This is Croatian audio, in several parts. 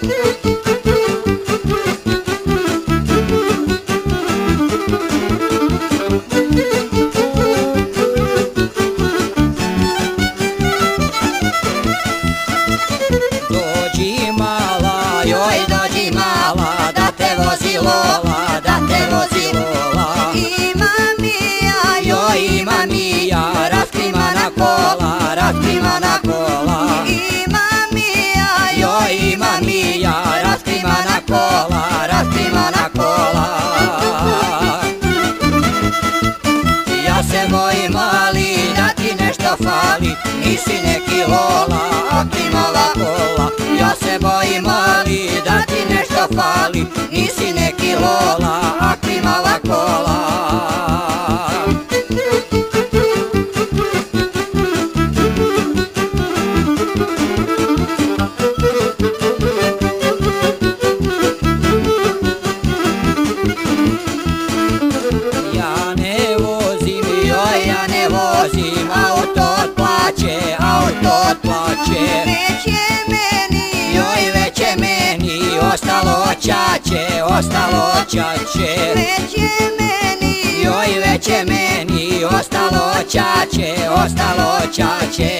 Dođi mala, joj dođi mala, da te vozi Lola, da te vozi Lola. Ima Mija, Joj ima Mija, rasklimana kola, rasklimana kola. ima Mija, Joj ima Mija, rasklimana kola, rasklimana kola. Ja se bojim mali, da ti nešto fali, nisi neki Lola, a klimava kola. Ja se bojim mali, da ti nešto fali, nisi neki Lola, a klimava kola. Ja ne vozim, joj ja ne vozim, auto otplaće, auto otplaće. već je meni, Joj već je meni, ostalo ćaće, ostalo ćaće. već je meni, Joj već je meni, ostalo ćaće, ostalo ćaće.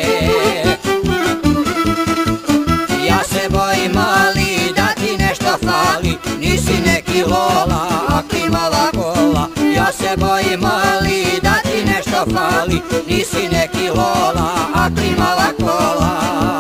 Ja se bojim mali, da ti nešto fali, nisi neki Lola, a klimava kola. Ja se bojim mali, da ti nešto fali, nisi neki Lola, a klimava kola.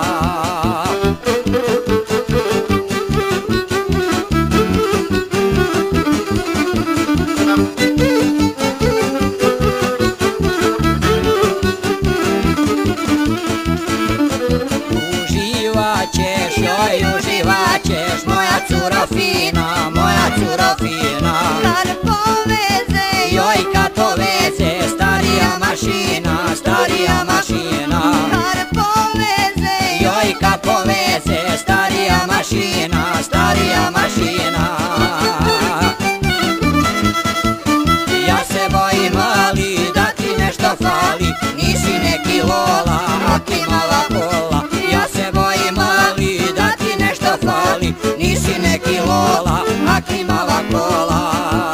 Uživaćeš, joj uživaćeš, moja curo fina, moja curo fina. kad poveze, Joj kad poveze, starija mašina, starija mašina. kad poveze, Joj kad poveze, starija mašina, starija mašina. Ja se bojim mali, da ti nešto fali, nisi neki Lola, a klimava kola. Ja se bojim mali, da ti nešto fali, nisi neki Lola, a klimava kola.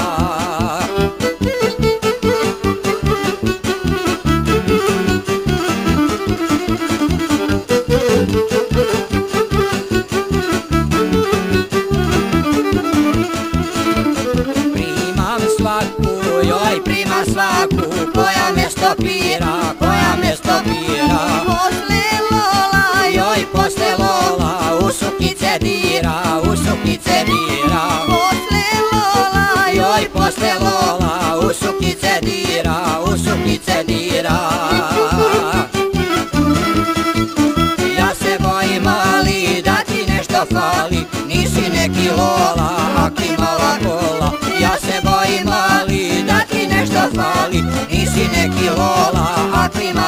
Primam svaku, joj primam svaku, koja me stopira, koja me stopira. posle Lola, Joj posle Lola, u sukice dira, u sukice dira. posle Lola, Joj posle Lola, u sukice dira, u sukice dira. Ja se bojim mali, da ti nešto fali, nisi neki Lola, a klimava kola. Ja se bojim mali, da ti nešto fali, nisi neki Lola, a klimava